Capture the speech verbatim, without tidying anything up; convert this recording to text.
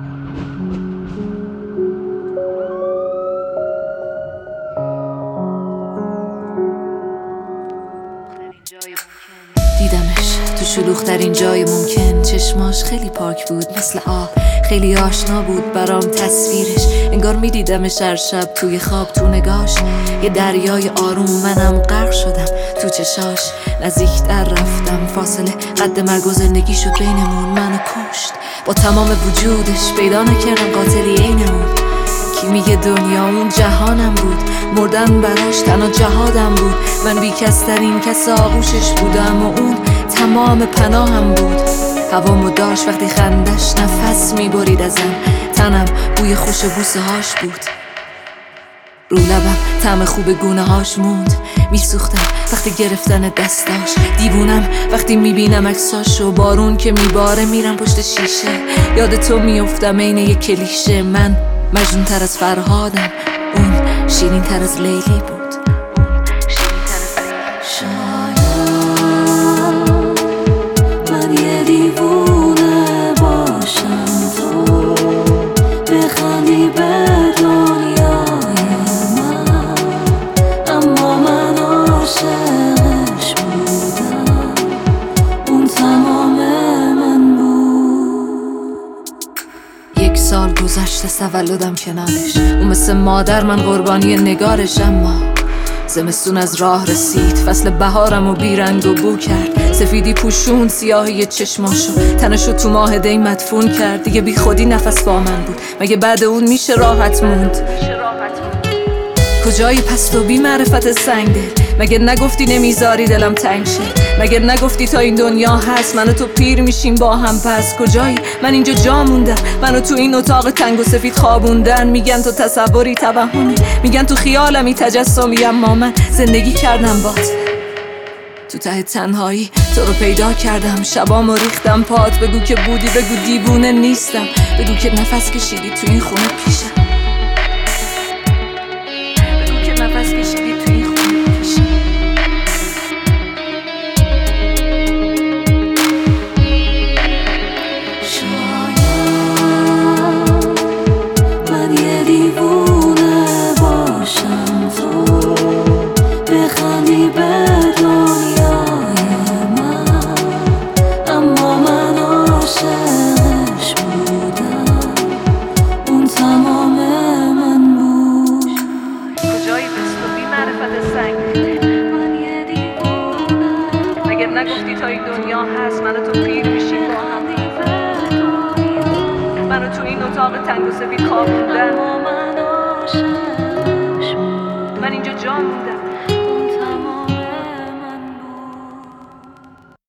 دیدمش تو شلوغ‌ترین جای ممکن، چشماش خیلی پاک بود مثل آب، خیلی آشنا بود برام تصویرش، انگار میدیدمش هر شب توی خواب. تو نگاش یه دریای آروم، منم غرق شدم تو چشاش. نزدیکتر رفتم، فاصله قد مرگ و زندگی شد بینمون، منو کشت با تمام وجودش، پیدا نکردم قاتلی عینمون. کی میگه دنیا اون جهانم بود، مردن براش تنها جهادم بود. من بیکسترین کس آغوشش بودم و اون تمام پناهم بود. هوامو داشت وقتی خندش نفس میبرید ازم، تنم بوی خوش بوسه هاش بود. رو لبم طعم خوب گونه هاش موند، میسوختم وقتی گرفتن دستاش. دیوونم وقتی میبینم عکساشو، بارون که میباره میرم پشت شیشه. یاد تو میافتم عین یک کلیشه، من مجنون تر از فرهادم، اون شیرین تر از لیلی بود. دیوونه باشم تو بخندی به دنیای من، اما من عاشقش بودم، اون تمام من بود. یک سال گذشته تولدم کنارش، اون مثل مادر من قربانی نگارش. اما زمستون از راه رسید، فصل بهارم و بیرنگ و بو کرد. سفیدی پوشون سیاهی چشماشو، تنشو تو ماه دی مدفون کرد. دیگه بی خودی نفس با من بود، مگه بعد اون میشه راحت موند؟ کجایی پس تو بی معرفت سنگ دل؟ مگه نگفتی نمیذاری دلم تنگ شه؟ مگه نگفتی تا این دنیا هست من و تو پیر میشیم با هم؟ پس کجایی؟ من اینجا جا موندم، منو تو این اتاق تنگ و سفید خوابوندن. میگن تو تصوری توهمی، میگن تو خیالمی تجسمی، اما من زندگی کردم بات. تو ته تنهایی تو رو پیدا کردم، شبامو ریختم پات. بگو که بودی، بگو دیوونه نیستم، بگو که نفس کشیدی تو این خونه پیشم، بگو که نفس کشیدی تو این خونه پیشم. شاید من یه دیوونه باشم تو بخندی به دنیای من، اما من عاشقش بودم، اون تمام من بود. کجایی پس تو بی معرفت سنگ دل؟ من یه دیوونه مگه نگفتی تا این دنیا هست من و تو پیر میشیم با هم؟ منو تو این اتاق تنگ و سفید خوابوندن، اما من عاشقش بودم. من اینجا جا موندم.